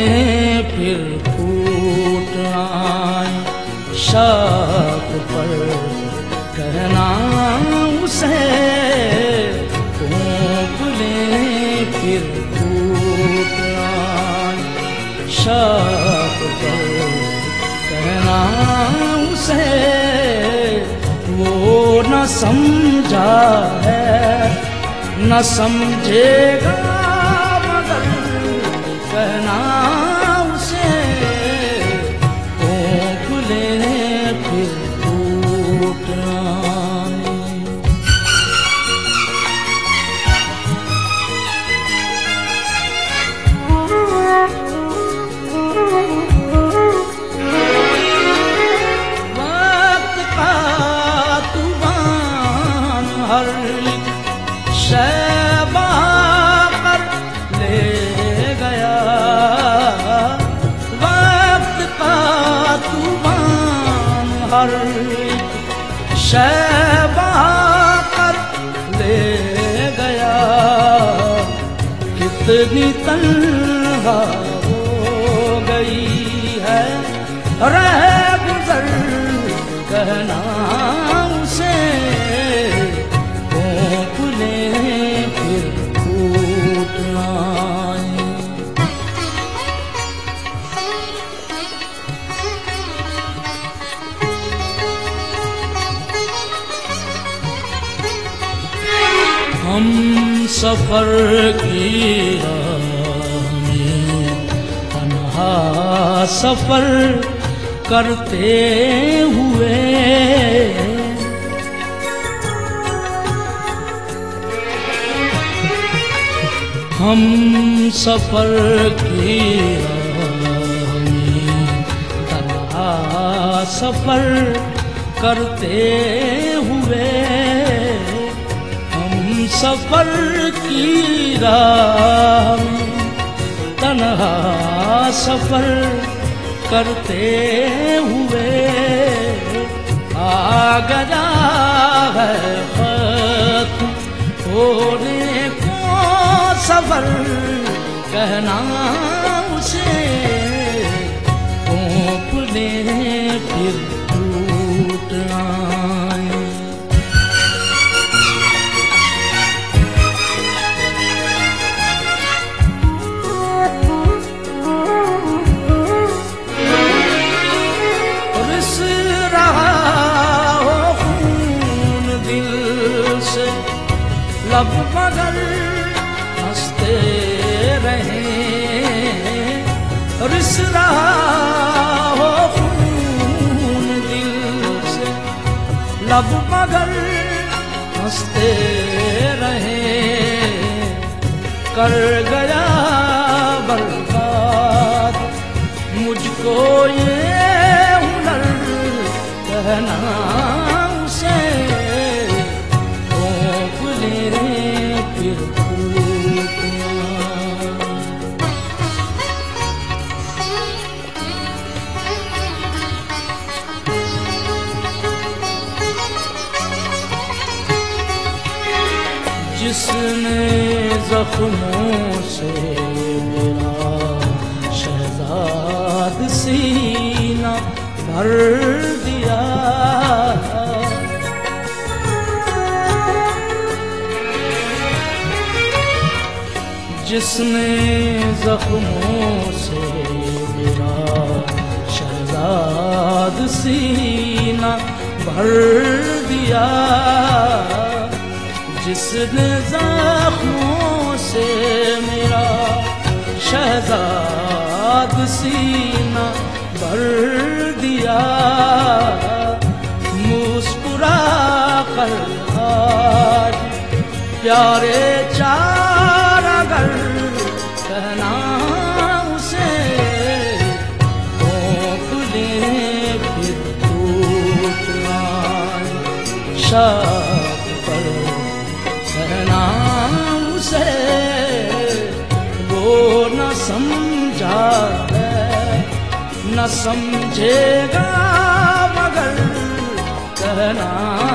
फिर फूट आए शक पर कहना उसे फूंक ले फिर फूट आए शक पर कहना उसे वो न समझा है न समझेगा मगर कहना उसे फूंक ले फिर फूट आए। वक्त का तूफान हर शैबा कर ले गया, वक्त का तूफान हर शैबा कर ले गया। कितनी तन्हा हो गई है रह गुजर कहना उसे फूंक ले फिर फूट आए। हम सफर की राह में तन्हा सफर करते हुए हम सफर की राह में तन्हा सफर करते हुए हम सफर की राह में तन्हा सफर करते हुए आ गया है खत्म होने को सफर कहना उसे फूंक ले फिर फूट आए। लब मगर हंसते रहे रिस रहा हो खून दिल से लब मगर हंसते रहे। कर गया बर्बाद मुझको ये हुनर कहना उसे फिर फूट जिसने जख्मों से मेरा शहजाद सीना भर दिया, जिसने जख्मों से मेरा शहजाद सीना भर दिया, जिसने जख्मों से मेरा शहजाद सीना भर दिया। मुस्कुरा कर आज प्यारे चारागर कहना उसे फूंक ले फिर फूट आए। शक पर कहना उसे वो न समझा है न समझेगा मगर कहना